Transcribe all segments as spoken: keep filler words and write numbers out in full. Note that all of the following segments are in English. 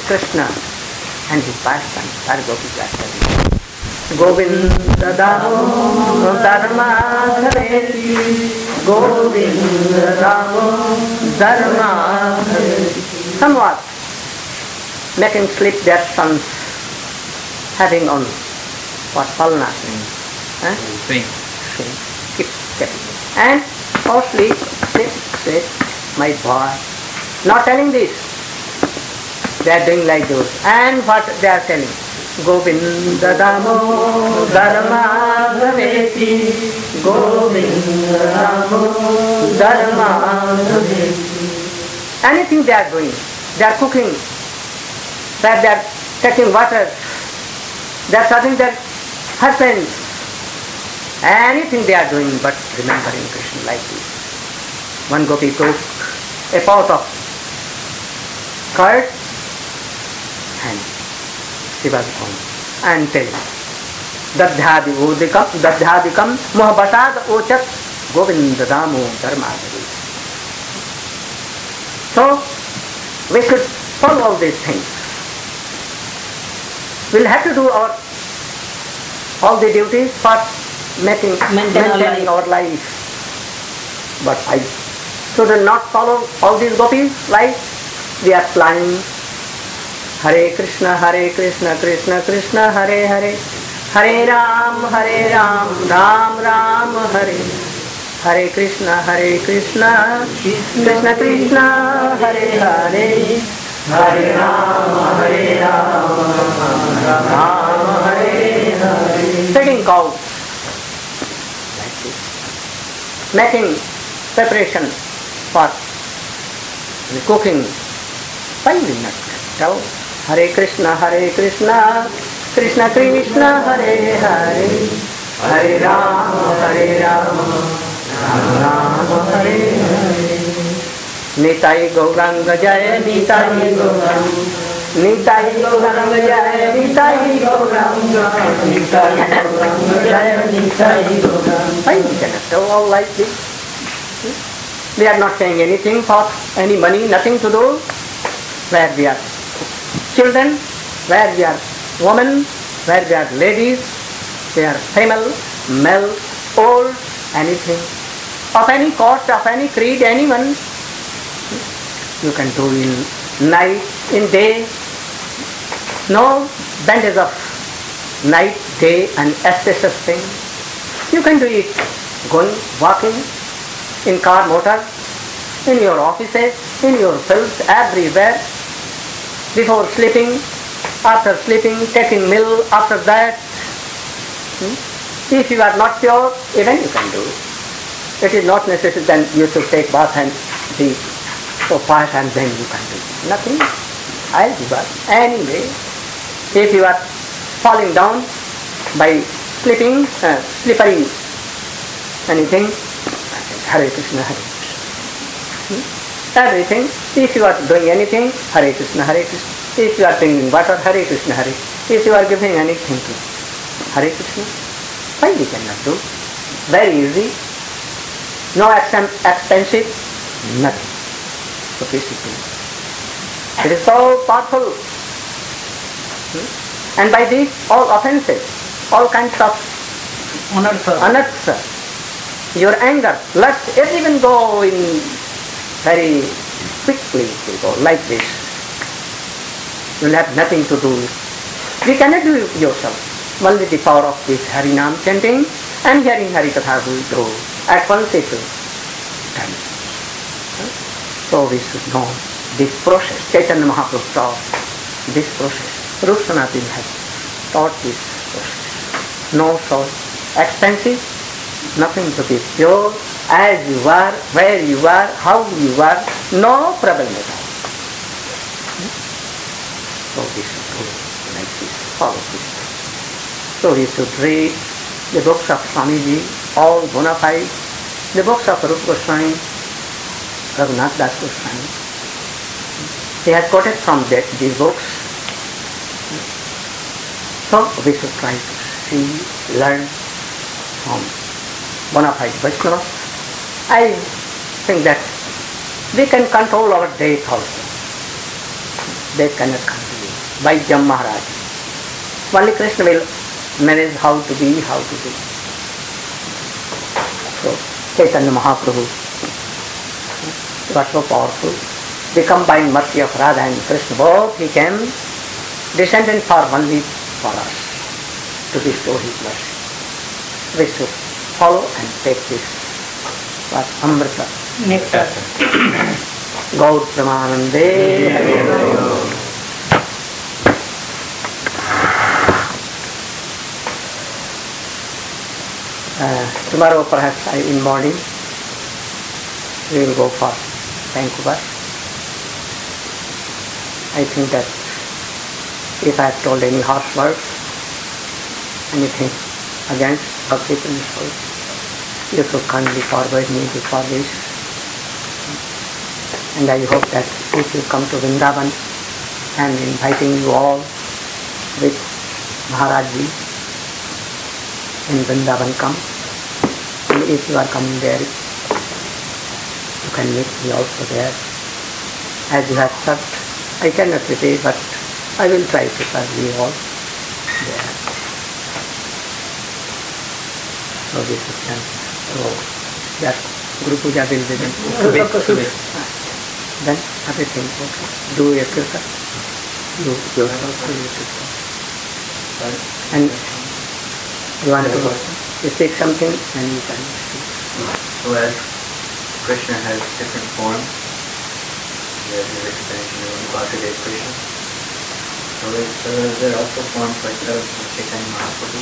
Krishna and his pastimes are gopis are telling. Govinda Damo Dharma Dhareti, Govinda Damo Dharma Dhareti. Somewhat making sleep their sons, having on what palna means. Huh? Swing. Swing. Keep stepping. And or sleep, sleep, sleep, my boy. Not telling this. They are doing like those. And what they are telling? Govinda Damo Dharma Dhareti, Govinda Damo Dharma Dhareti. Anything they are doing, they are cooking, that they are taking water, they are serving their husbands, anything they are doing but remembering Krishna like this. One gopi took a pot of curd and she was home and telling Dadhyadi Udikam Dadhyadikam Mohabasad Ochat Govinda Damo Dharma Dhareti. So we should follow all these things. We'll have to do our all the duties for making maintaining our life. But I should not follow all these gopis like we are flying. Hare Krishna, Hare Krishna, Krishna Krishna, Hare Hare, Hare Ram, Hare Ram, Ram Ram, Hare Hare Krishna, Hare Krishna, Krishna Krishna, Hare Hare, Hare Ram, Hare Ram, Ram Hare Hare. Taking cows like this, making preparation for the cooking. Why will not tell Hare Krishna, Hare Krishna, Krishna Krishna, Hare Hare, Hare Ram, Hare Ram, Ram Ram, Hare Hare. Nitai Gauranga Jaya, Nitai Gauranga, Nitai Gauranga Jaya, Nitai Gauranga, Nitai Gauranga Jaya, Nitai Gauranga. Why we cannot do all like this? We are not paying anything for any money, nothing to do. Where we are children, where we are women, where we are ladies, we are female, male, old, anything, of any caste, of any creed, anyone, you can do in night, in day. No bandage of night, day and auspicious thing. You can do it going, walking, in car, motor, in your offices, in your fields, everywhere, before sleeping, after sleeping, taking meal, after that. Hmm? If you are not pure, even you can do. It is not necessary then you should take bath and be so fast and then you can do. Nothing. I'll do that. Anyway, if you are falling down by sleeping, uh, slippery anything, Hare Krishna, Hare Krishna. Hmm? Everything. If you are doing anything, Hare Krishna, Hare Krishna. If you are drinking water, Hare Krishna, Hare. If you are giving anything to Hare Krishna, why we cannot do? Very easy. No expensive, nothing. So please do. It is so powerful. Hmm? And by this, all offenses, all kinds of anarthas, your anger, lust, it even go in very quickly, it will go like this. You will have nothing to do. We cannot do it yourself. Only the power of this Harinam chanting and hearing Harikatha will do. At once it will come. So we should know this process. Chaitanya Mahaprabhu taught this process. Rup Sanatana has taught this process. No so expensive, nothing to be pure, as you are, where you are, how you are, no problem at all. So we should do like this, follow this. So we should read the books of Swamiji, all bona fide, the books of Rupa Goswami, Raghunath Das Goswami. He has quoted from that, these books. So we should try to see, learn from bona fide Vaishnava. I think that we can control our death also. Death cannot come to you. by Jam Maharaj. Only Krishna will manage how to be, how to do. So, Chaitanya Mahaprabhu was so powerful. The combined mercy of Radha and Krishna, both he came descended for only for us, to bestow his mercy. We should follow and take this was Amrita. Nectar. Gaur Pramanande. Uh, tomorrow perhaps I, in morning we will go for Vancouver. I think that if I have told any harsh words, anything against Bhakti principle, you should kindly forward me before this. And I hope that if you come to Vrindavan, I am inviting you all with Maharajji in Vrindavan, come. And if you are coming there, you can meet me also there. As you have served, I cannot repay, but I will try to serve you all there. So this is done. So that Guru Puja will be done. Then everything okay. Do your kirtan. Do yourself, do your kirtan. And you want to you speak something and you can speak. So as Krishna has different forms, there is the expansion of Vasudeva Krishna. So is uh, there also forms like that of Chaitanya Mahaprabhu?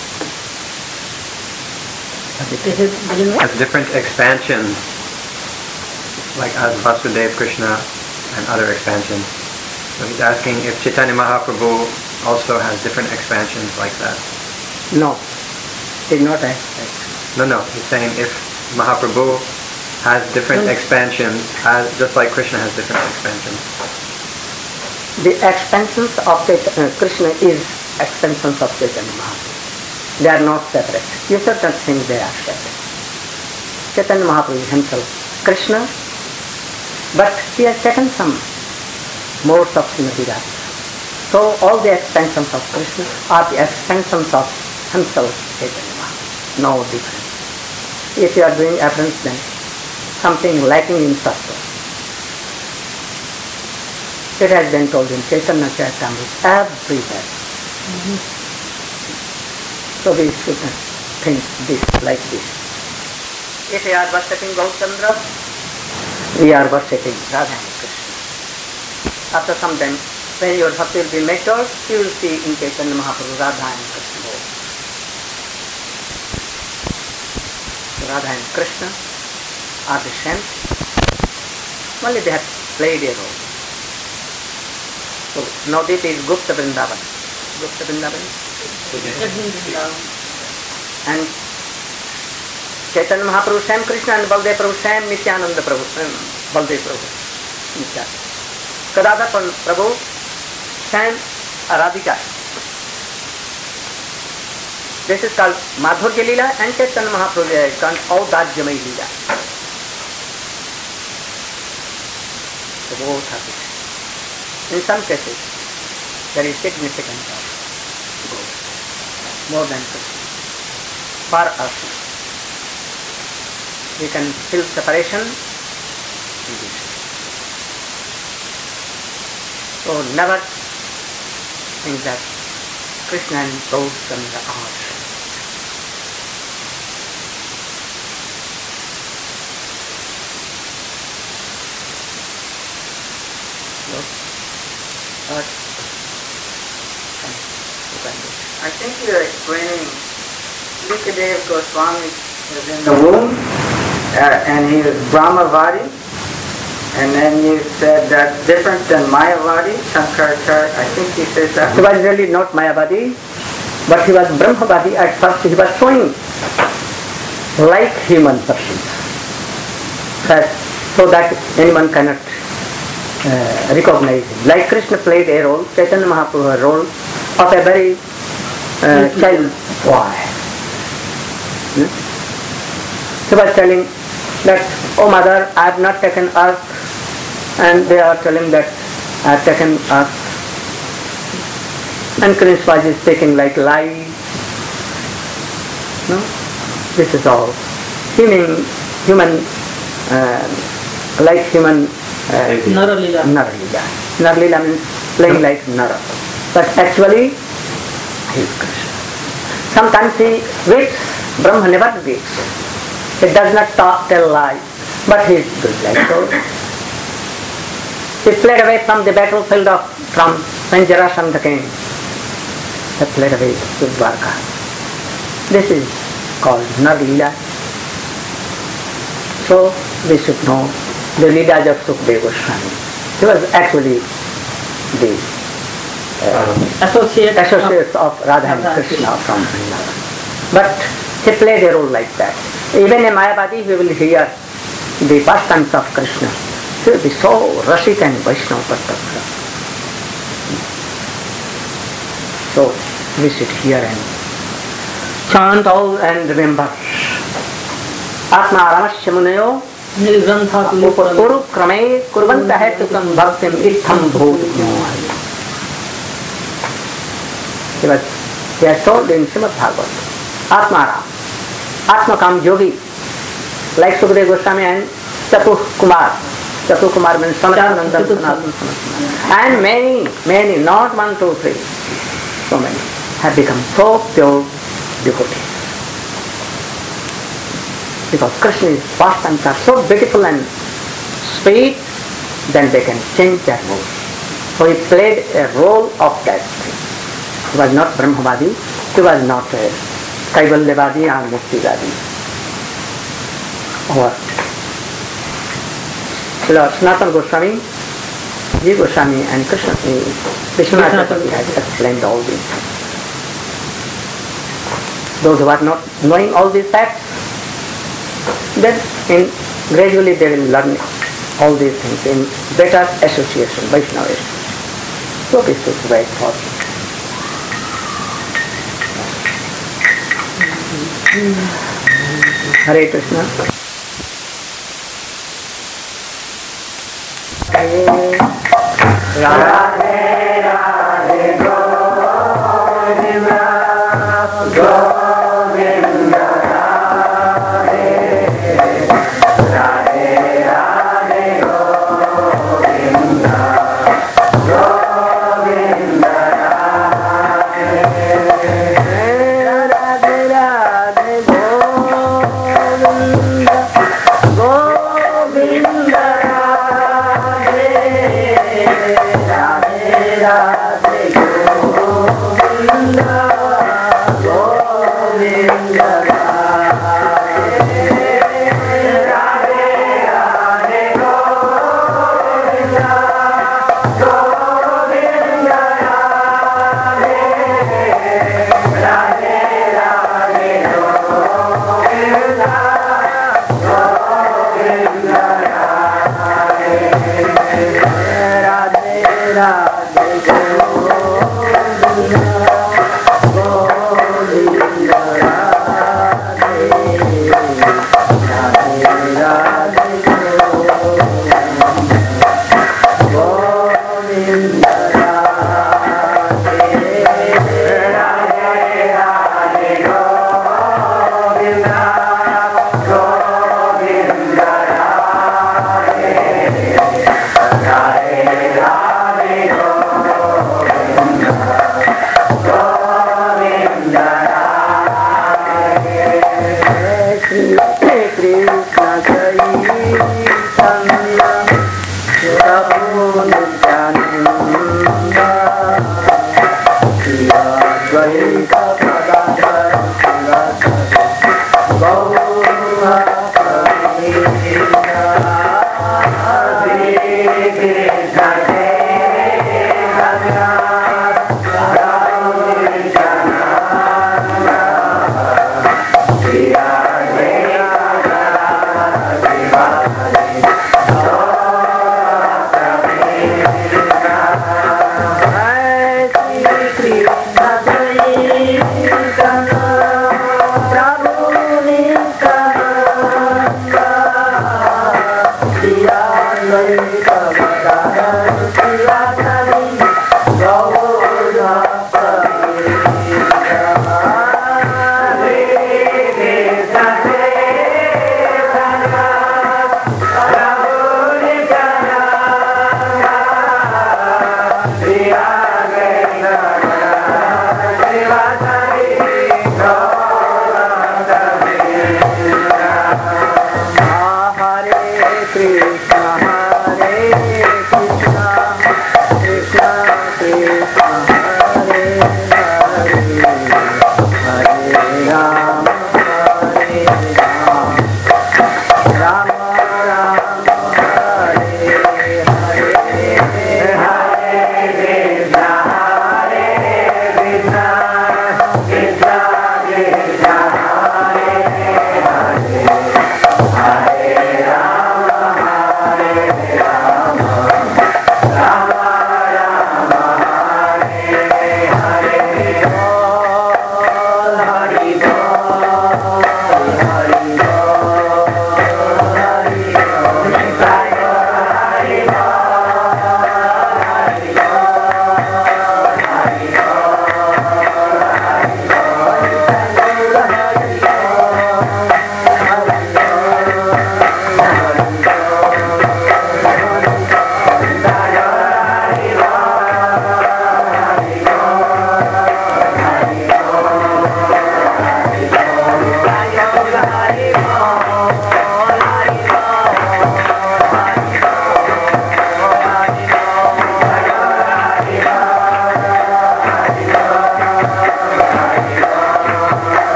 Has different expansions, like as Vasudeva Krishna and other expansions. So he's asking if Chaitanya Mahaprabhu also has different expansions like that. No, did not ask that. No, no, he's saying if Mahaprabhu has different No. expansions, as just like Krishna has different expansions. The expansions of Chaitanya, uh, Krishna is expansions of Chaitanya Mahaprabhu. They are not separate. You should not think they are separate. Chaitanya Mahaprabhu himself, Krishna, but he has taken some modes of Srimati Radhika. So all the expansions of Krishna are the expansions of himself, Chaitanya Mahaprabhu. No difference. If you are doing appearance, then something lacking in sattva. It has been told in Chaitanya Charitamrita everywhere. Mm-hmm. So we should think this like this. If we are worshipping Gautandra, we are worshipping Radha and Krishna. After some time, when your bhakti will be matured, you will see in Chaitanya Mahaprabhu Radha and Krishna both. Radha and Krishna are the same. Only they have played a role. So Navadip is Gupta Vrindavan. Gupta Vrindavan. And Chaitanya Mahaprabhu, Sam Krishna and Baldev Prabhu, Sam Nityananda Prabhu, um, Baldev Prabhu. Kadada Prabhu, Sam Radhika. This is called Madhurya Leela and Chaitanya Mahaprabhu is called Audajyamay Leela. So both are it. In some cases, there is significance of God, more than Krishna. For us, we can feel separation in this. So never think that Krishna and Gautandra are. No? But, I think you are explaining Vikadev Goswami was in the womb uh, and he was Brahmavadi, and then you said that's different than Mayavadi, Shankaracharya, I think he says that. He was really not Mayavadi, but he was Brahmavadi. At first he was showing like human persons, so that anyone cannot uh, recognize him. Like Krishna played a role, Chaitanya Mahaprabhu a role of a very uh, child boy. Hmm? He was telling that, oh mother, I have not taken earth, and they are telling that I have taken earth. and Krishna is speaking like lies. No? This is all. Human, human uh, like human uh, Naralila. Naralila. Naralila means playing like Nara. But actually, he is Krishna. Sometimes he weeps, Brahma never weeps. He does not talk, tell lies, but he is good like so. He fled away from the battlefield of, from when Jarasandha came. He fled away to Dwarka. This is called Narlila. So we should know the Leelas of Sukadeva Goswami. He was actually the uh, Associate. associates of Radha and Radha Krishna from Vrindavan. But he played a role like that. Even in Mayavadi we will hear the pastimes of Krishna. He will be so Rasik and Vaishnava Pattavra. So we should hear and chant all and remember. Atma Ramasya Munayo Nilgrantha Upuru Krame Kurvanta Hetukam Bhaktim Itham Bhut. He was, he has told in Srimad Bhagavad, Atmaram, Atmakam Yogi, like Sukadeva Goswami and Chatur Kumar. Chatur Kumar means Sanatana Sanatana. And many, many, not one, two, three, so many, have become so pure devotees. Because Krishna's pastimes are so beautiful and sweet, then they can change their mood. So he played a role of that thing. He was not Brahmavadi, he was not a Kaivalyavadi or Muktivadi. Or Sanatana Goswami, Ji Goswami and Krishna, Vishwanath Chakravarti has explained all these things. Those who are not knowing all these facts, then in, gradually they will learn all these things in better association, Vaishnava association. So we should wait for it. Hare Krishna. Radhe Radhe Govinda Govinda Radhe Radhe Radhe Govinda Govinda Radhe Radhe Radhe Govinda Govinda Radhe Radhe Radhe Govinda Govinda Radhe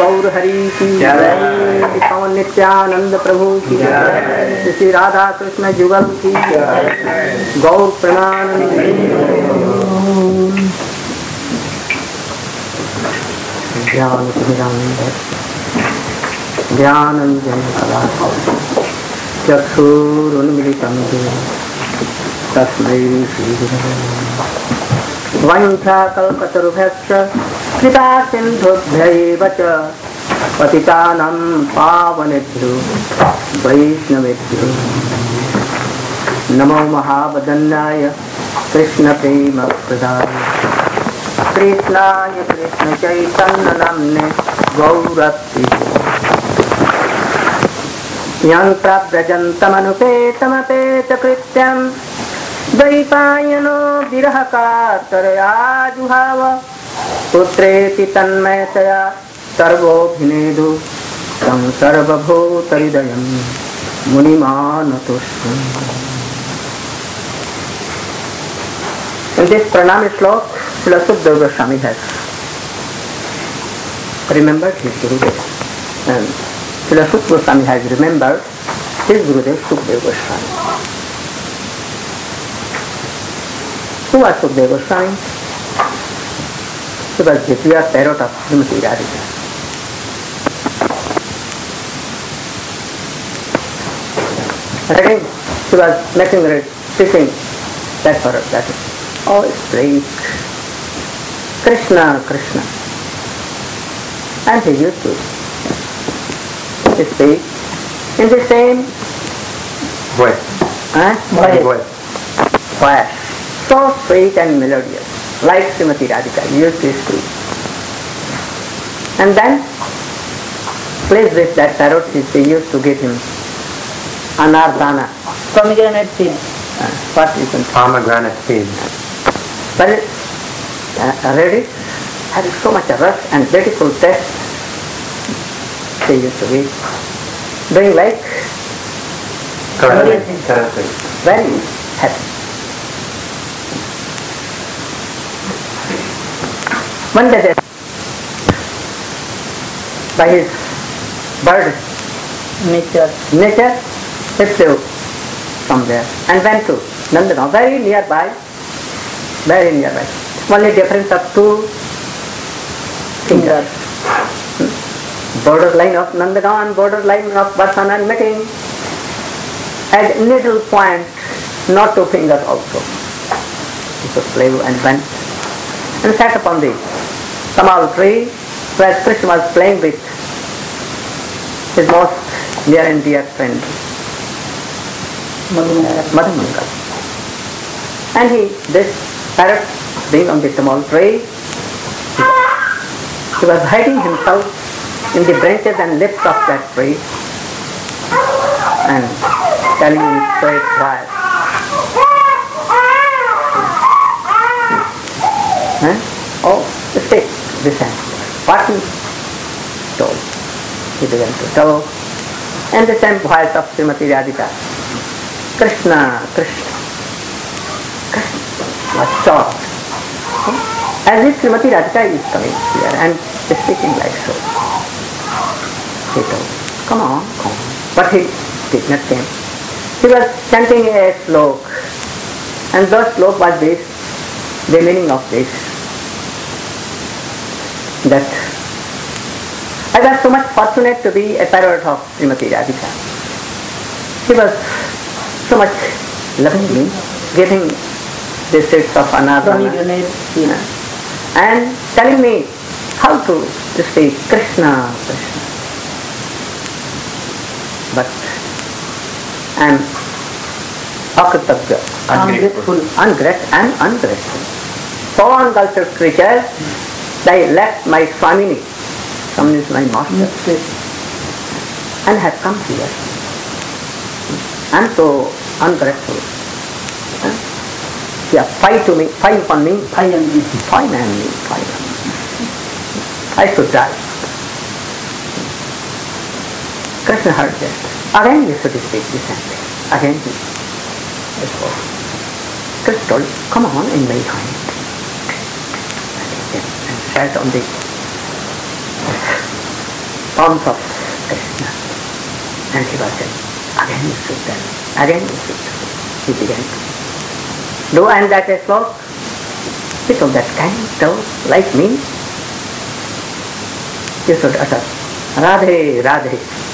गौर हरि की जय, पवन नित्यानंद प्रभु की जय, श्री राधा कृष्ण जुगल की जय, गौर प्रेमानंद। ज्ञान ज्ञानंजन चक्षुरुन्मिलितं येन तस्मै श्रीगुरवे नमः। वंशाकल्पतरुभ्यश्च कृपा सिन्धुभ्यैव च पतितानां पावनेभ्यो वैष्णवेभ्यो नमो महावदन्याय कृष्णप्रेमप्रदाय कृष्णाय कृष्णचैतन्यनाम्ने गौरत्ति यं प्रव्रजन्तमनुपेतमपेतकृत्यं द्वैपायनो विरहकातरया जुहाव पुत्रेति तन्मयतया सर्वोऽभिनेदु तं सर्वभूतहृदयं मुनिमानतोऽस्मि। In this pranami slok, Srila Sukadeva Goswami has remembered his Gurudev, and Srila Sukadeva Goswami has remembered his Gurudev Sukadeva Goswami. Who was Sukadeva Goswami? He was the dear parrot of Srimati Radhika. Again, he was making it, teaching that parrot, that is, oh, speak Krishna, Krishna. And he used to speak in the same voice. Huh? Voice. voice. Voice. So sweet and melodious, like Srimati Radhika used to speak. And then, pleased with that parrot, he used to give him anardana. Pomegranate seed. Uh, what you can Pomegranate seed. But it, uh, ready, having so much rush and beautiful taste, they used to be doing like Correct. Correct. very happy. One day, by his bird Nature. nature, he flew from there and went to Nandana, very nearby, very nearby. Only difference of two fingers. Hmm. Borderline of Nandana, borderline of Varsana meeting. At needle point, not two fingers also. He so flew and went and sat upon the small tree where Krishna was playing with his most near and dear friend, Madhumangal. And he, this parrot being on the small tree, he was hiding himself in the branches and lips of that tree and telling in straight voice, huh? Oh, stay, listen. What he told, he began to tell, and the same voice of Srimati Radhika, Krishna, Krishna, Krishna, was shocked. As if Srimati Radhika is coming here and speaking like so. He told, come on, come on. But he did not come. He was chanting a slok, and the slok was this, the meaning of this, that I was so much fortunate to be a parrot of Srimati Radhika. She was so much loving me, giving the seeds of anardana and telling me how to speak Krishna, Krishna. But I am akritagya, ungrateful, ungrateful and ungrateful. So uncultured creatures, they left my Swamini, Swamini is my master, and have come here. I am so ungrateful. Huh? Yeah, fight to me, fight upon me, fight on me, fight on me, fight on me. I should die. Krishna heard that. Again he should speak this and this. Again he spoke. Krishna told, come on in my hand. And he came and sat on the forms of Krishna. And he was saying, again you should tell, again you should tell. He began to do, and that a slok, people that can tell, like me, you should utter, Radhe, Radhe.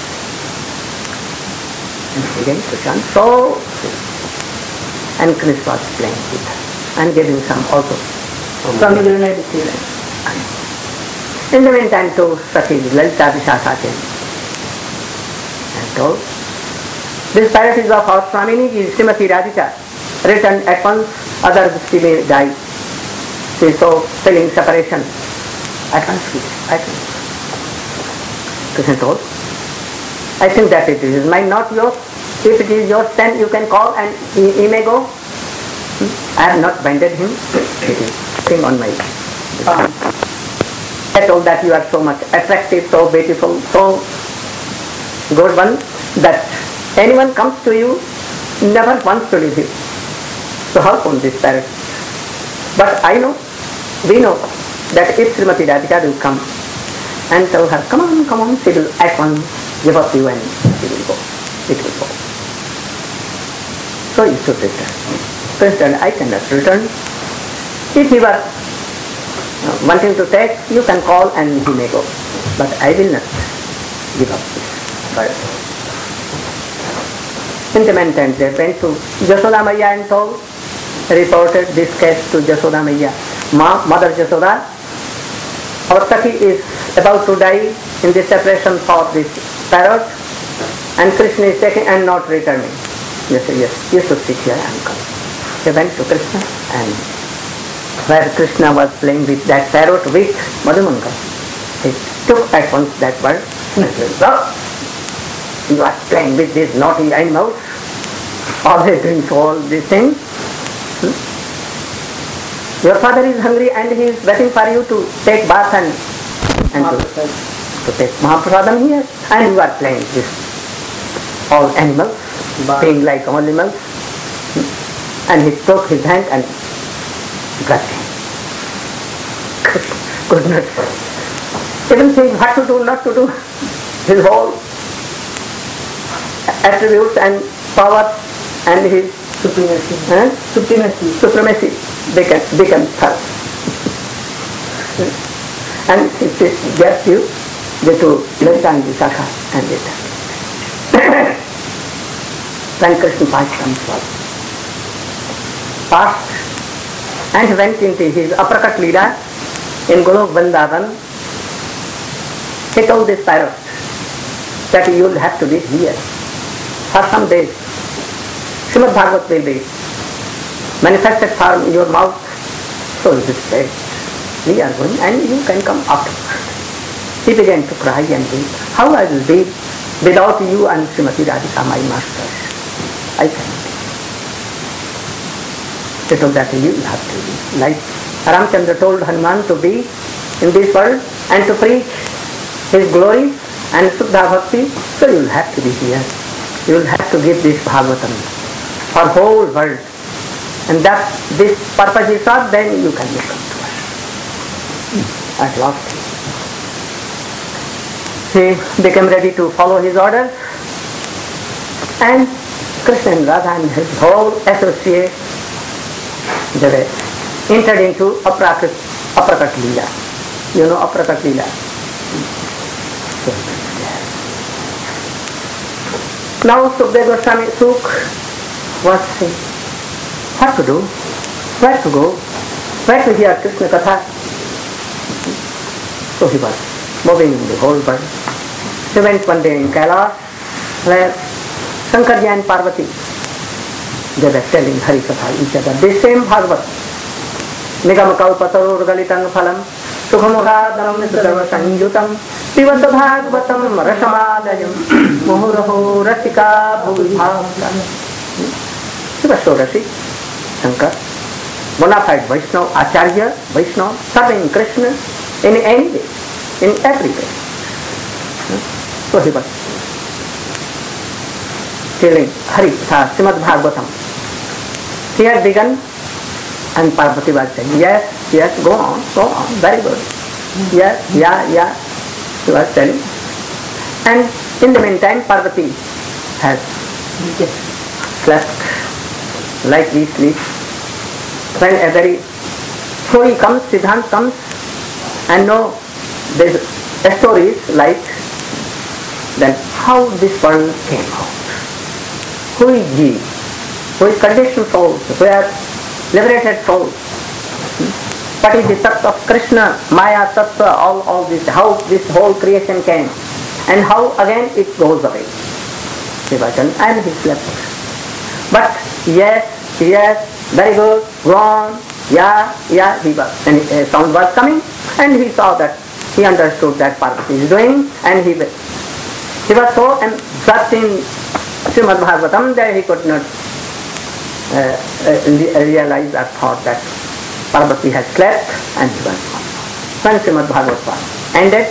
And he began to chant so sweet. And Krishna was playing with her and giving some also. Swami Gurunath Sila. In the meantime, to Sati Lalita Vishakha came and told, this parrot is of our Swamini, is Srimati Radhika, written at once, other she may die. She is so feeling separation. At once, at once. Krishna told, I think that it is mine, not yours. If it is yours, then you can call and he, he may go. Hmm? I have not binded him. It is thing on my arm. I told that you are so much attractive, so beautiful, so good one, that anyone comes to you, never wants to leave you. So how come this parrot? But I know, we know, that if Srimati Radhika will come and tell her, come on, come on, she will at once give up you and she will go. It will go. So you should return. President, I cannot return. If he were uh, wanting to take, you can call and he may go. But I will not give up this bird. In the meantime, they went to Jasoda Maya and told, reported this case to Jasoda Maya. Ma, Mother Jasoda, our Sati is about to die in this separation for this parrot, and Krishna is taking and not returning. They said, yes, you should sit here and come. They went to Krishna, and where Krishna was playing with that parrot with Madhumangal, he took at once that bird and said, oh, you are playing with these naughty animals, always doing all these things. Hmm? Your father is hungry and he is waiting for you to take bath and, and to, to take Mahaprasadam here, and you are playing with all animals, being like all animals. Hmm? And he took his hand and got him. Goodness. Even think what to do, not to do. His whole attributes and power and his Supremacy. eh? Supremacy. supremacy became, became first. And it is just you, the two, Lalita and Vishakha and later. When Krishna Paistam was passed and went into his Aprakat Leela in Golok Vrindavan, he told this parrot that you will have to be here for some days. Srimad Bhagavat will be manifested from your mouth. So it is said, we are going and you can come afterwards. He began to cry and weep. How I will be without you and Srimati Radhika, my master? I cannot. He told that you have to be. Like Ramchandra told Hanuman to be in this world and to preach his glory and Suddha Bhakti, so you will have to be here. You will have to give this Bhagavatam for whole world. And that this purpose is served, then you can come to us. At last, he became ready to follow his orders, and Krishna and Radha and his whole associate, they were entered into Aprakat, Aprakat Leela. You know Aprakat Leela? Now Sukadeva Goswami Suk was saying, what to do, where to go, where to hear Krishna Katha. So he was moving in the whole world. He went one day in Kailash, where Shankarji and Parvati, they were telling Hari Katha each other. The same Bhagavat. Nigam kalpatarur galitan phalam sukhamukhadanam nisarva sanjutam pivadda bhagavatam rasamalayam muhuraho rasika bhuvibhavam. He was so rasic, Shankar, bona fide Vaishnava, Acharya, Vaishnava, serving Krishna in any way, in every way. So he was telling Hari Katha, Srimad Bhagavatam. He had begun, and Parvati was saying, yes, yes, go on, go on, very good. Yes, yeah, yeah, he was telling. And in the meantime, Parvati has slept like we sleep. When a very story comes, Siddhant comes, and no, there's stories like then how this world came out. Who is Jeev? Who is conditioned souls? Who are liberated souls? What is the tattva of Krishna, Maya, tattva, all, all this, how this whole creation came, and how again it goes away. And he slept. But yes, yes, very good, go on, yeah, yeah, he was, and a sound was coming, and he saw that, he understood that Parvati is doing, and he, he was so absorbed in Srimad Bhagavatam that he could not uh, uh, realize or thought that Parvati had slept, and he was gone. When Srimad Bhagavatam was ended,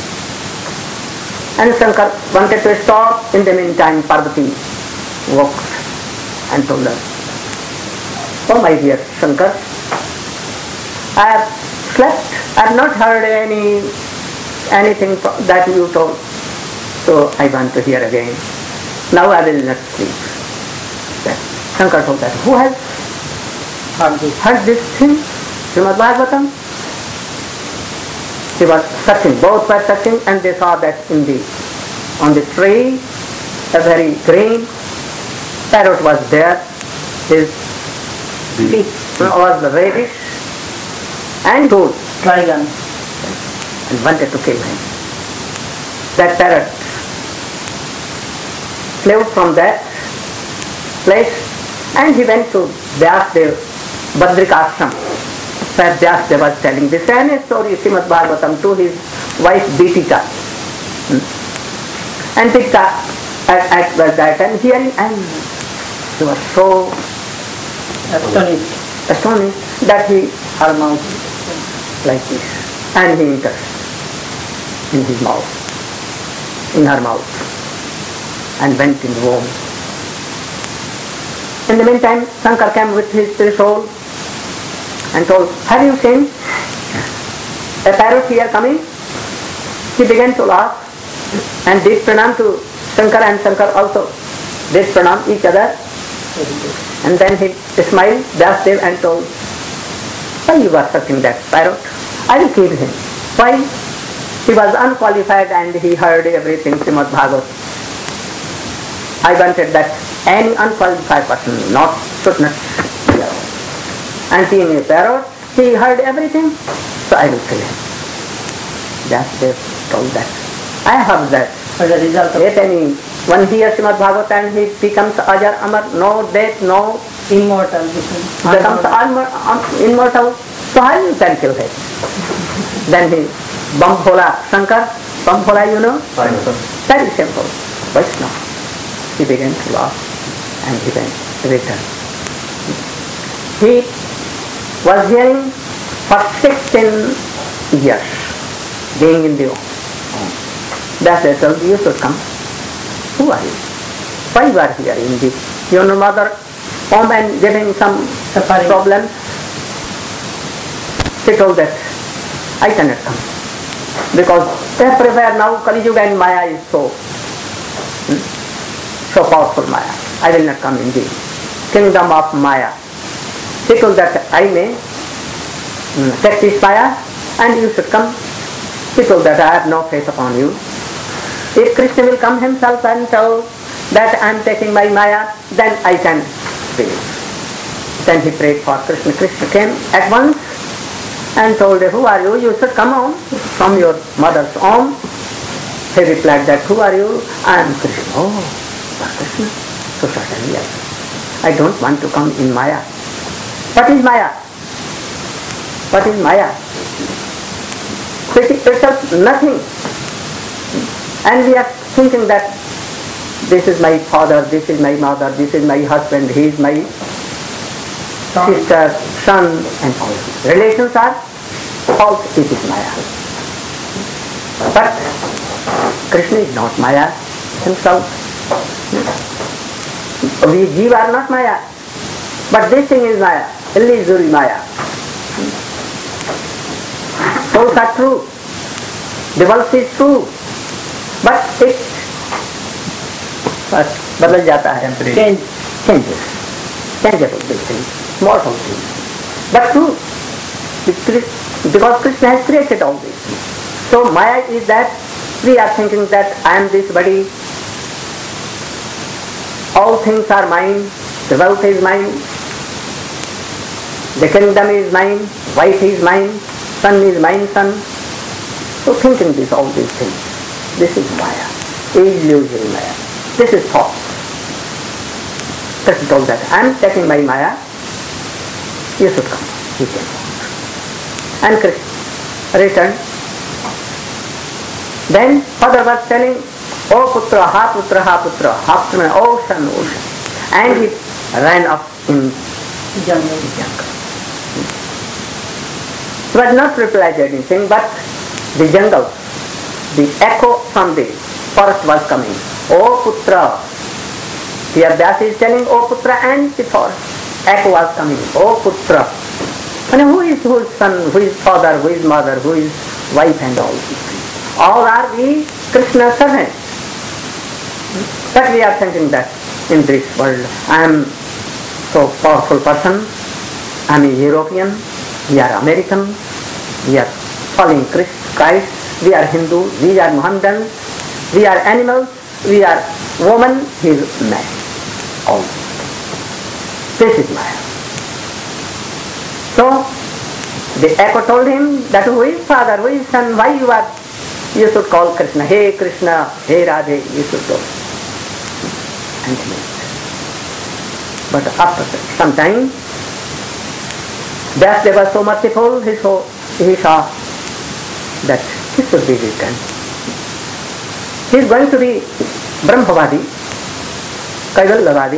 and Shankar wanted to stop, in the meantime Parvati woke and told her, oh my dear Shankar, I have slept, I have not heard any anything that you told, so I want to hear again. Now I will not sleep. Then Shankar told that, who has heard this, heard this thing, Srimad Bhagavatam? He was searching, both were searching, and they saw that in the, on the tree, a very green parrot was there. His beak was reddish and good, Dragon. and wanted to kill him. That parrot flew from that place, and he went to Vyasdev Badrikashram. Where Vyasdev was telling the same story, Srimad Bhagavatam, to his wife Deepika. Hmm. And Deepika at, at was that and hearing, and he was so Astonished. astonished that he Her mouth. like this, and he entered in his mouth, in her mouth, and went in the womb. In the meantime, Shankar came with his threshold and told, have you seen a parrot here coming? He began to laugh and did pranam to Shankar, and Shankar also did pranam each other. And then he smiled, Vyasdev, and told, why you are searching that parrot? I will kill him. Why? He was unqualified and he heard everything, Srimad Bhagavatam. I wanted that any unqualified person not should not hear. And being a parrot, he heard everything, so I will kill him. Vyasdev told that. I have that. As a result of If any one hears Srimad Bhagavatam and he becomes Ajar Amar, no death, no immortal. becomes almo- um, immortal, so how you can kill him? Then he, Bambhola, Shankar, Bambhola, you know? Very simple. Vaishnava. He began to laugh and he went return. He was hearing for sixteen years, being in the home. That's it, told, you should come. Who are you? Why you are here in the your mother home and getting some Suffering. problems? She told that I cannot come because everywhere now Kali Yuga and Maya is so hmm, so powerful Maya. I will not come in the kingdom of Maya. She told that I may hmm, practice Maya and you should come. She told that I have no faith upon you. If Krishna will come himself and tell that I am taking my Maya, then I can believe. Then he prayed for Krishna. Krishna came at once and told her, who are you? You should come home from your mother's home. He replied that, who are you? I am Krishna. Oh, you are Krishna? So certainly yes. I don't want to come in Maya. What is Maya? What is Maya? It is nothing. And we are thinking that this is my father, this is my mother, this is my husband, he is my sister, son, and all. Relations are false, it is Maya. But Krishna is not Maya himself. We Jeev are not Maya. But this thing is Maya, illusory Maya. Souls are true. The world is true. But it बस बदल जाता है, Temporary. Change changes changeable these things, mortal things. But true, because Krishna has created all these things. So Maya is that we are thinking that I am this body, all things are mine, the wealth is mine, the kingdom is mine, wife is mine, son is mine son. So thinking this, all these things, this is Maya, illusory Maya. This is thought. Krishna told that I am taking my Maya, you should come, he came. And Krishna returned. Then father was telling, O putra, ha putra, ha putra, ha putra, ocean, ocean. And he ran up in jungle. jungle. He was not replied anything, but the jungle, the echo from the forest was coming. O putra. Here Vyasa is telling, O putra, and the forest echo was coming. O putra. And who is whose son, who is father, who is mother, who is wife and all these things? All are we Krishna's servants. But we are thinking that in this world I am so powerful person, I am a European, we are American, we are following Christ, we are Hindu, we are Mohammedan, we are animals, we are woman, he is man. All. This is Maya. So, the echo told him that who is father, who is son, why you are, you should call Krishna, hey Krishna, hey Radhe, you should go. And he went. But after some time, Vyasdeva was so merciful, he saw, he saw that he should be returned. He is going to be Brahmavadi, Kaivalyavadi,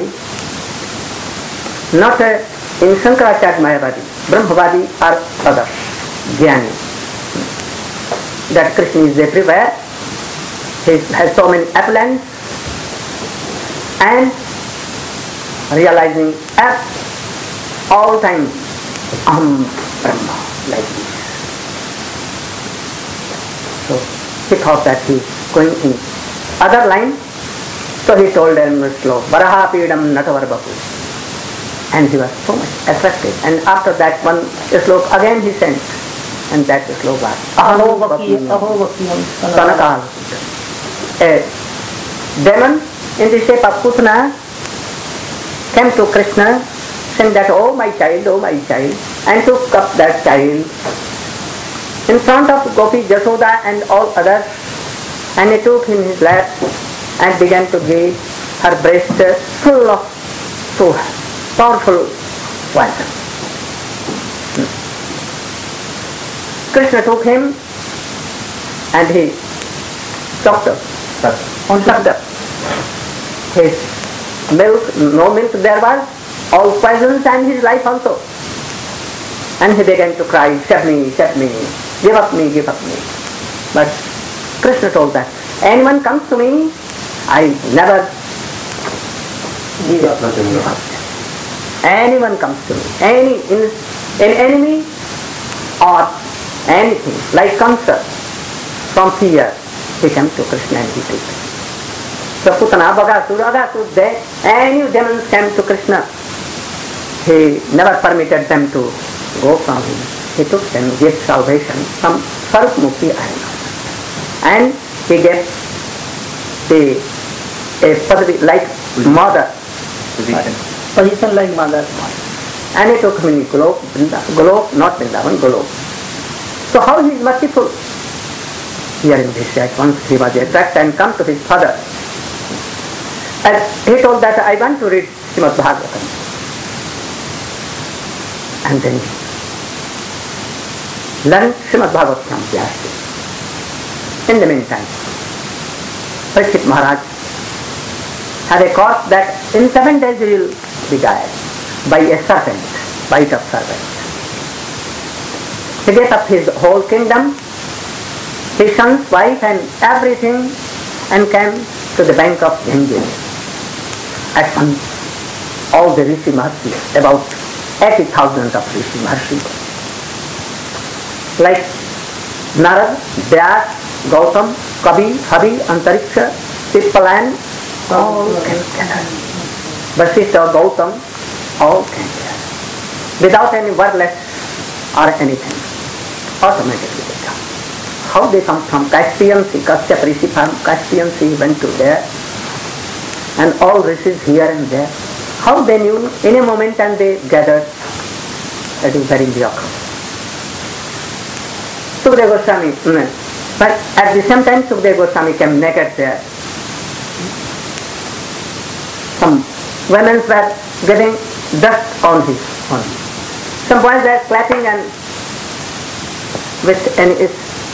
not a, in Shankaracharya Mayavadi. Brahmavadi are others, Jnani. That Krishna is everywhere, he has so many appellants, and realizing at all times, Aham Brahma, like this. So he thought that he is going in other line, so he told them a slow, Varaha Pidam Natavarbahu. And he was so much attracted. And after that one sloka again he sent. And that sloka was Aho Vakiyam Sanakal. A demon in the shape of Putana came to Krishna saying that, oh my child, oh my child, and took up that child in front of Gopi, Jasoda and all others, and he took in his lap and began to give her breast full of so powerful poison. Hmm. Krishna took him and he sucked up, sucked up his milk, no milk there was, all poisons and his life also. And he began to cry, save me, save me, give up me, give up me. But Krishna told that, anyone comes to me, I never give up. Give up. Anyone comes to me, any in, an enemy or anything, like Kamsa, from fear, he comes to Krishna and he took it. So Putana, Bagasur, Agasur, they, any demons came to Krishna, he never permitted them to go from him. He took them, gave salvation, some Sarup Mukti and he gave the a padavi like mother. Position. Position like mother. And he took him in Golok, Golok, not Vrindavan, Golok. So how he is merciful? Hearing this, at once he was attracted and come to his father. And he told that I want to read Srimad Bhagavatam. And then learn Srimad Bhagavatam from Vyasa. In the meantime, Parikshit Maharaj had a course that in seven days he will be died by a serpent, bite of serpent. He gave up his whole kingdom, his son's wife and everything, and came to the bank of Ganges. At once, all the Rishi Maharshis, about eighty thousand of Rishi Maharshis, like Narad, Vyas, Gautam, Kavi, Havi, Antariksha, Pippalan, all came together. Vasishtha, Gautam, all came together. Without any wordless or anything, automatically they come. How they come from Caspian Sea, Kashyap Rishi from Caspian Sea went to there, and all rishis here and there. How they knew in a moment and they gathered, that is very miracle. Sukadeva Goswami, mm, but at the same time Sukadeva Goswami came naked there. Some women were getting dust on his on. Some boys were clapping and with an is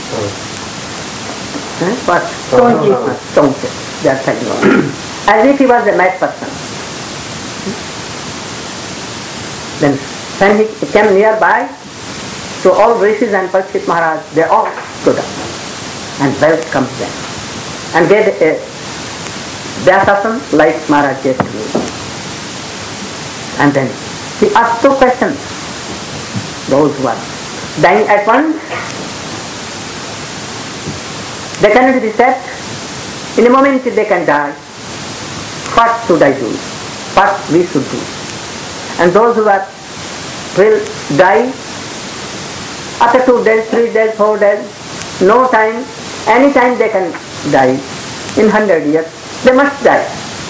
eh, what? Stonechip. Stonechip. They are saying as if he was a mad person. Then when he came nearby, so all rishis and Parikshit Maharaj, they all stood up and welcomed them and gave a Vyasasana like Maharaj gave to me. And then he asked two questions. Those who are dying at once, they cannot be saved. In a moment they can die. What should I do? What we should do? And those who are will die after two days, three days, four days, no time, any time they can die. In hundred years, they must die.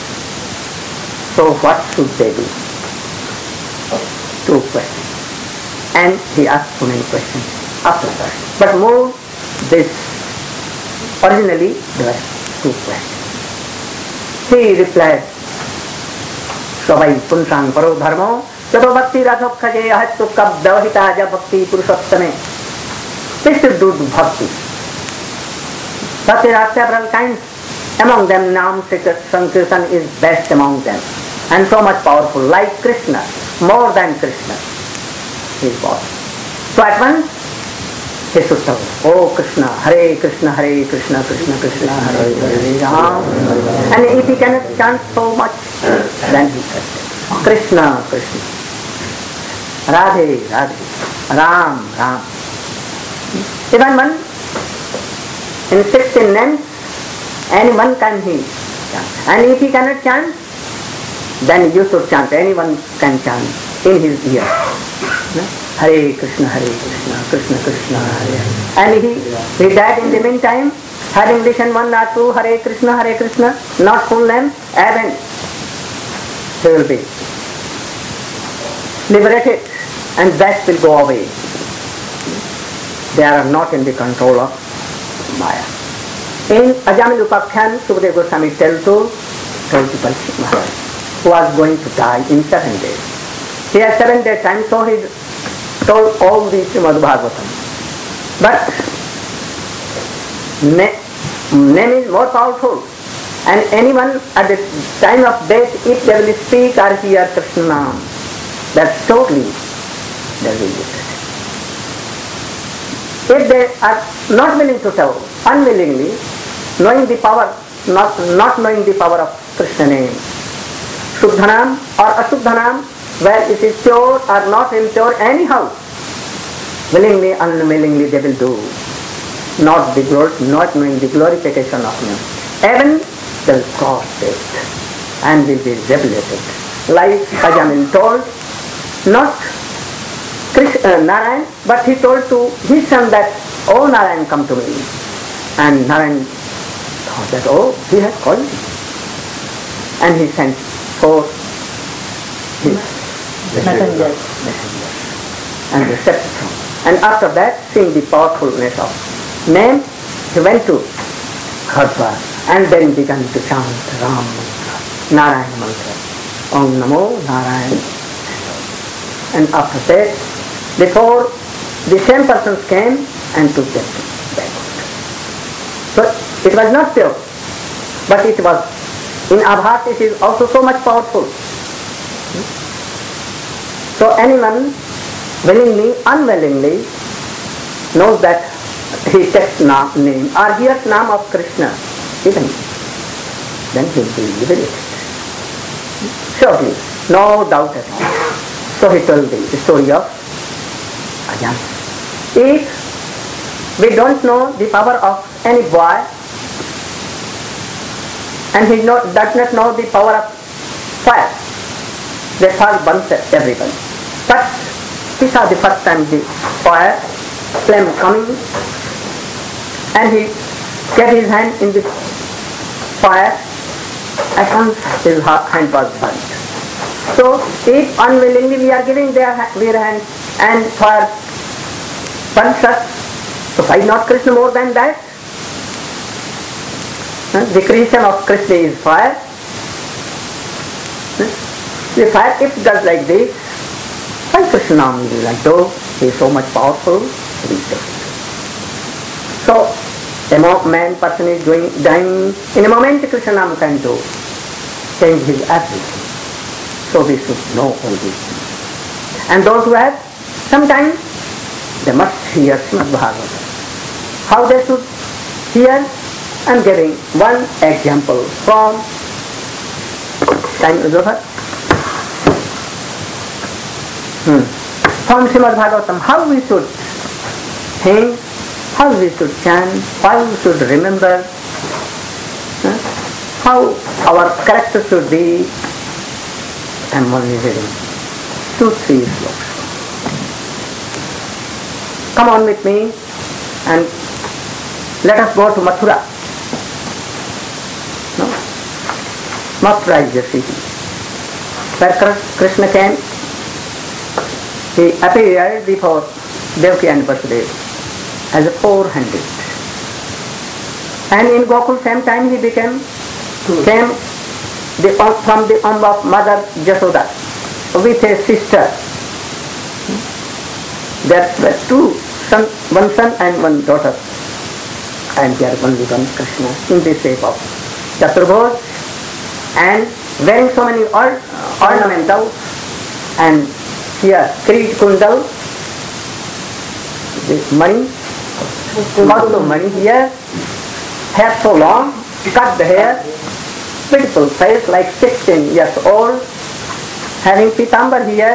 So what should they do? Two questions. And he asked so many questions after that. But more this, originally there were two questions. He replied, Sabai punsang paro dharmo, tato bhakti rathok khaje ahattu kab davahita ja bhakti purushottame. They should do bhakti. Bhakti there are several kinds. Among them, Nam Sankirtan is best among them. And so much powerful, like Krishna, more than Krishna. His body. So at once, he should tell, Oh Krishna, Hare Krishna, Hare Krishna, Krishna Krishna, Hare Hare Ram. And if he cannot chant so much, then he says, Krishna, Krishna, Radhe, Radhe, Ram, Ram. Even one, in sixteen names, anyone can he chant. And if he cannot chant, then you should chant. Anyone can chant in his ear. Hare Krishna, Hare Krishna, Krishna Krishna, Hare Hare. And he, he died in the meantime, having listened one or two Hare Krishna, Hare Krishna, not full name, and he will be liberated and that will go away. They are not in the control of Maya. In Ajamil Upakhyan, Sukadeva Goswami told to, told to Parikshit Maharaj, who was going to die in seven days. He has seven days time, so he told all the Srimad Bhagavatam. But na- name is more powerful. And anyone at the time of death, if they will speak or hear Krishna Nam, that's totally they will be dead. If they are not willing to tell, unwillingly, knowing the power, not, not knowing the power of Krishna name, Shuddhanam or Ashuddhanam, where it is pure or not impure, anyhow, willingly, unwillingly they will do. Not the glory, not knowing the glorification of Him. Even they will cross death and will be revelated. Like Ajamil told, not Krishna, uh, Narayan, but he told to his son that, Oh Narayan, come to me. And Narayan thought that, oh, he has called me. And he sent for his Messenger. messenger and the scepter. And after that, seeing the powerfulness of name, he went to Hardwar and then began to chant Ram mantra, Narayan mantra, Om Namo Narayan. And after that, before the same persons came and took them backward. So it was not pure, but it was, in our heart it is also so much powerful. So anyone willingly, unwillingly knows that he takes na- name or hears name of Krishna, even then he will be liberated. Surely, no doubt at all. So he told the story of Ajahn. If we don't know the power of any boy, and he know, does not know the power of fire. That fire burns everyone. But he saw the first time the fire, flame coming, and he kept his hand in the fire, at once his hand was burnt. So if unwillingly we are giving their their hand and fire burns us, so why not Krishna more than that? The creation of Krishna is fire. The fire, if it does like this, why Krishna Nam is like though he is so much powerful? So a man person is doing dying, in a moment Krishna Nam can do, change his everything. So we should know all these things. And those who have, sometimes they must hear Srimad Bhagavatam. How they should hear? I am giving one example from time is over. Hmm. From Srimad Bhagavatam, how we should think, how we should chant, how we should remember, huh? How our character should be. I am only reading two, three slokas. Come on with me and let us go to Mathura. No? Mathura is the city where Krishna came. He appeared before Devaki and Vasudeva as a four-handed. And in Gokul same time he became, came the, from the womb of Mother Jasoda with a sister. There were two son, one son and one daughter. And here only one Krishna in the shape of Chaturbhuj and wearing so many or, ornamentals, and here Krit Kundal, the money, also money here, hair so long, cut the hair, beautiful face like sixteen years old, having pitambar here.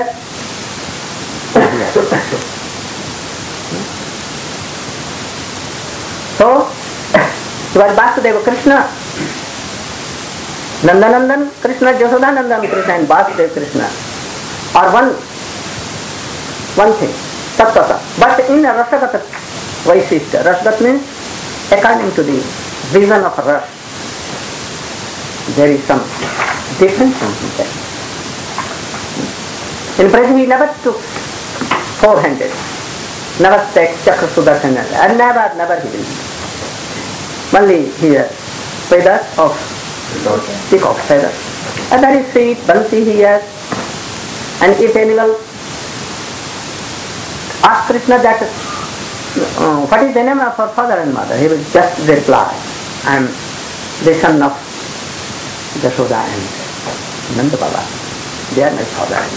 So, it was Vasudeva Krishna, Nandanandan Krishna, Jasodanandan Krishna and Vasudeva Krishna are one, one thing, Tattva. But in a Rasagata Vaishishta, Rasagat means according to the vision of Ras, there is some different something there. In present he never took four-handed, never takes Chakra Sudarsana, and never, never he will. Only here, feathers of peacock feathers. A very sweet bansi he has. And if anyone asks Krishna that, uh, what is the name of our father and mother? He will just reply, I am the son of Jashoda and Nanda Baba. They are my father and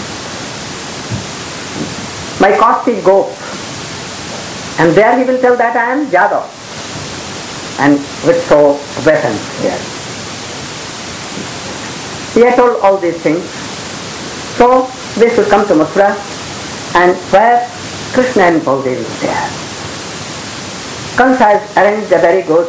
my caste is Gop. And there he will tell that I am Jadava. And with so weapons here. He had told all these things. So they should come to Mathura, and where Krishna and Baldev is there. Kansa has arranged a very good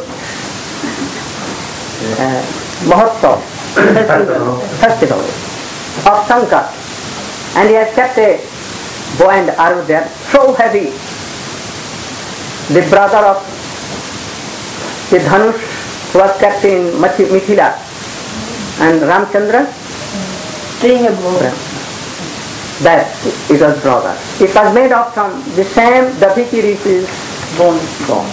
uh, Mahotsav, festival of Shankar, and he has kept a bow and arrow there, so heavy. The brother of the Dhanush was kept in Mithila, and Ramchandra, String a bow. that it was brother. It was made of from the same Daviki Rishi's bone. bone.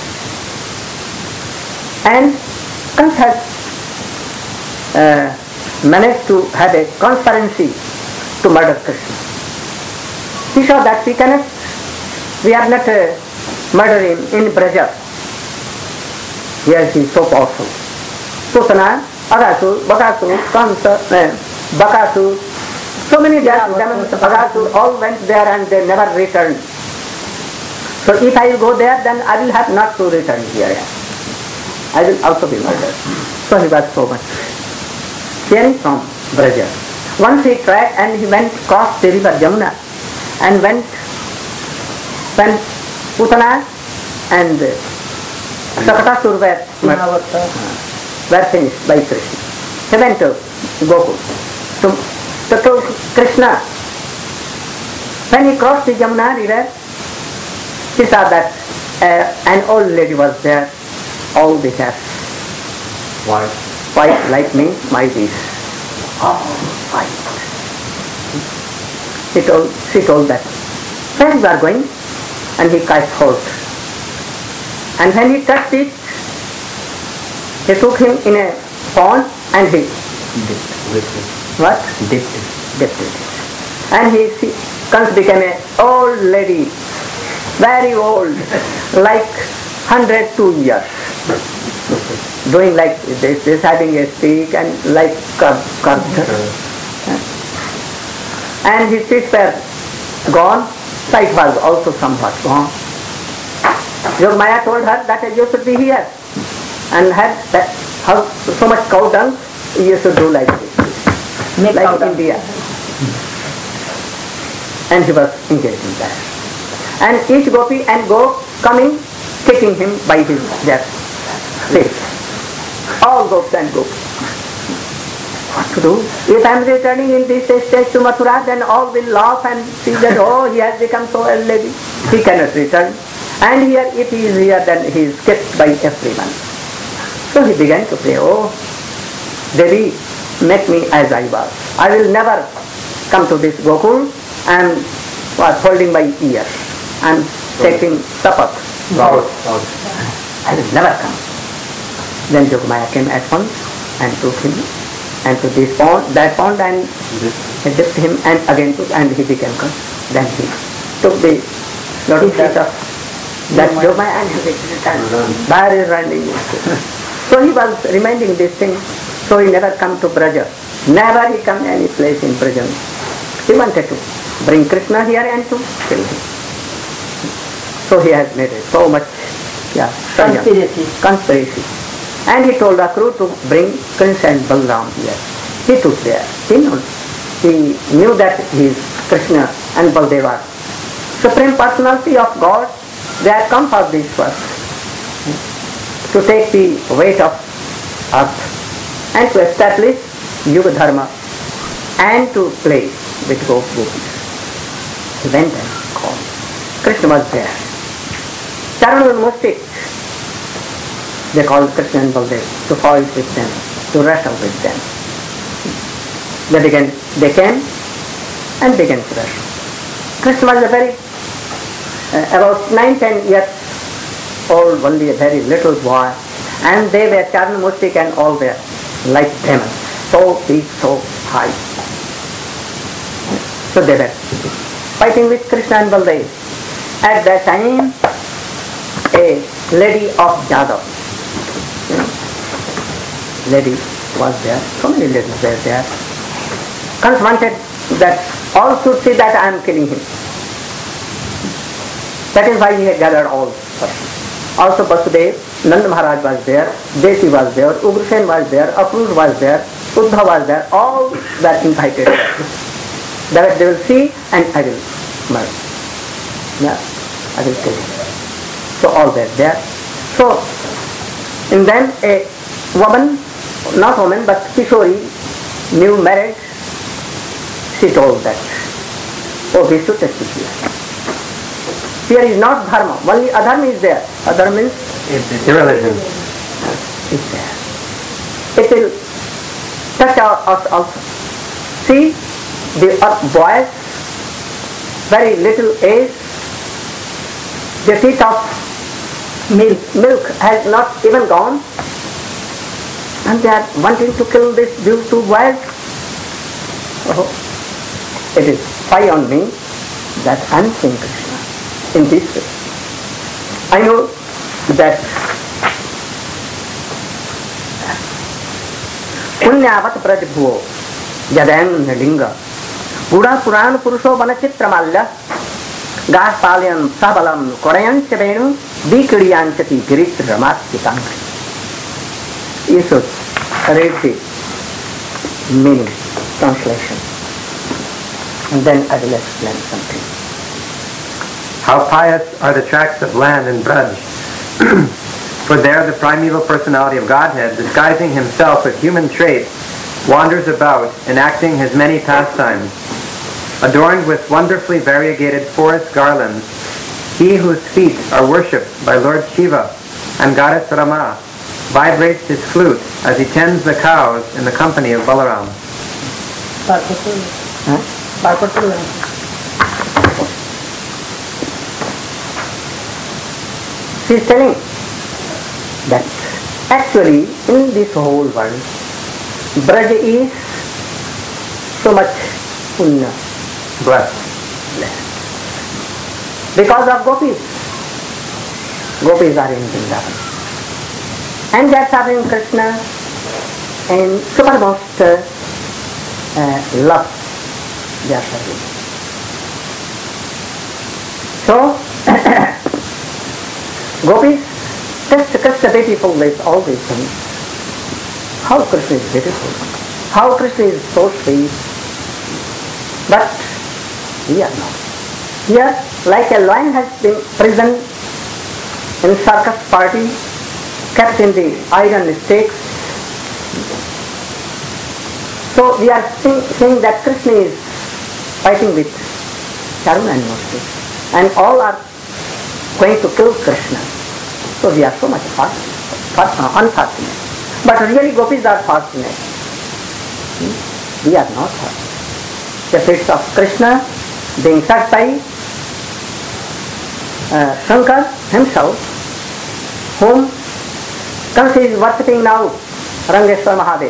And Kant has uh, managed to have a conspiracy to murder Krishna. He saw that we cannot, we are not uh, murdering in Braja. Here he is so powerful. Putana, Agasur, Bakasur, Kamsa, uh, Bakasur, so many demons, Agasur, all went there and they never returned. So if I will go there, then I will have not to return here. I will also be murdered. So he was so much fearing from Braja. Once he tried and he went across the river Jamuna and went when Putana and Sakatasur were were finished by Krishna. He went to Gokul to, to, to Krishna. When he crossed the Jamuna river, he saw that uh, an old lady was there, all the hair Why? white like me, my this. Oh, white. He told, she told that, where you are going? And he cried forth. And when he touched it, he took him in a pond and he Dipped with it. what? Dipped it. Dipped it. And he she, Kans became an old lady, very old, like one hundred two years. Doing like this, this having a stick and like curved. And his teeth were gone, sight was also somewhat gone. Yogamaya told her that you should be here and had that how so much cow dung you should do like this, Make like cow dung. India. And he was engaged in that. And each gopi and go coming, kicking him by his their feet. All gopis and gopis. What to do? If I am returning in this stage to Mathura, then all will laugh and see that, oh, he has become so elderly. He cannot return. And here, if he is here, then he is kept by everyone. So he began to pray, oh, Devi, make me as I was. I will never come to this Gokul and was holding my ear and taking sapat. Robert. I will never come. Then Yogamaya came at once and took him and to this pond, that pond, and he dipped him and again took, and he became calm. Then he took the lotus feet of that Yogamaya and he returned. Very running. So he was reminding this thing. So he never come to Braja. Never he come any place in Braja. He wanted to bring Krishna here and to kill him. So he has made it so much yeah, Conspiracy. conspiracy. And he told the crew to bring Krishna and Balram here. He took there. He knew, he knew that he is Krishna and Baldeva, Supreme Personality of God. They have come for this work, to take the weight of earth and to establish Yuga Dharma and to play with gopis. He went and called. Krishna was there. Charanur Mustik, they called Krishna and Baldev to fight with them, to wrestle with them. They began, they came and began to wrestle. Krishna was a very, uh, about nine, ten years old, only a very little boy, and they were Charanur Mustik and all were like demons, so big, so high. So they were fighting with Krishna and Baldev. At that time, a lady of Jadava, you know, lady was there, so many ladies were there. Kans wanted that all should see that I am killing him. That is why he had gathered all persons. Also Vasudev, Nanda Maharaj was there, Desi was there, Ugrasen was there, Akrur was there, Uddha was there, all were invited there. That they will see and I will murder. Yeah, I will kill him. So all were there. So, and then a woman, not woman but Kishori, new married, she told that, oh, we should test it here. Here is not dharma, only adharma is there. Adharma means Irreligion. is there. It will touch our, us also. See, the uh, boys, very little age, the teeth of milk, milk has not even gone, and they are wanting to kill this beautiful boys. Oh, it is spy on me that I am seeing Krishna in this way. I know that Punyavat Prajabhuo Jadan Linga Buddha Puran Purusho Vanachitramalya Gaspalyam Sabalam Korean Chavenu Vikriyan Chati Girit Ramatitang. You should read the meaning, translation, and then I will explain something. How pious are the tracts of land in Braj. For there the primeval personality of Godhead, disguising himself with human traits, wanders about, enacting his many pastimes. Adorned with wonderfully variegated forest garlands, he whose feet are worshipped by Lord Shiva and Goddess Rama vibrates his flute as he tends the cows in the company of Balaram. Huh? She is telling that actually in this whole world, Braj is so much punya, Blessed. blessed. Because of gopis. Gopis are in Vrindavan. And they are serving Krishna in supermost uh, love. They are serving. So, gopis just Krishna beautiful with all these things. How Krishna is beautiful. How Krishna is so sweet. But we are not. Here, like a lion has been prisoned in circus party, kept in the iron stakes. So we are seeing, seeing that Krishna is fighting with Charuna and Murti, and all are going to kill Krishna. So we are so much fortunate, unfortunate. But really gopis are fortunate. We are not fortunate. The feet of Krishna being touched by uh, Shankar himself, whom Kansa is worshipping now, Rangeshwar Mahadev.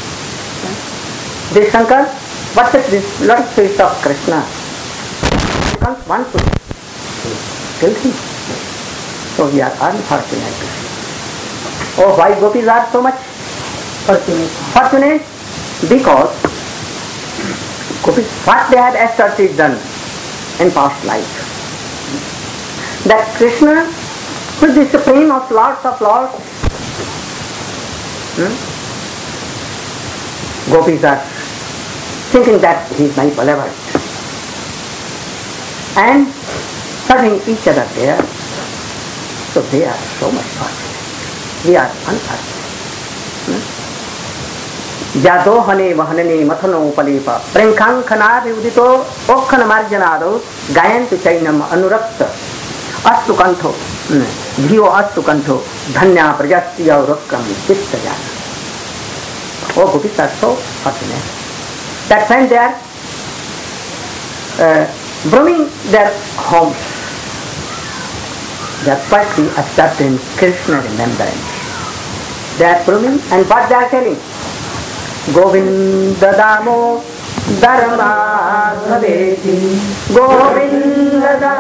This Shankar worships this lotus feet of Krishna. Kansa wants to kill him. So we are unfortunate. Oh, why gopis are so much fortunate? Fortunate because gopis, what they had astutely done in past life. That Krishna, who is the supreme of lords of lords, hmm? gopis are thinking that he is my beloved and serving each other there. So they are so much fortunate. We are unfortunate. Jadohane Mahanane Mathano Palipa Prenkankhana Udito Okhan Marjanado Gayantu Chainam Anurakta Astu Kanto Dhiyo Astu Kanto Dhanya Prajasya Urakam Chittayana. Oh, gopis are so fortunate that when they are uh, brooming their homes, they are quietly absorbed in Krishna remembrance. They are brooming, and what they are telling? Govinda Damo Dharma Bhaveti Govinda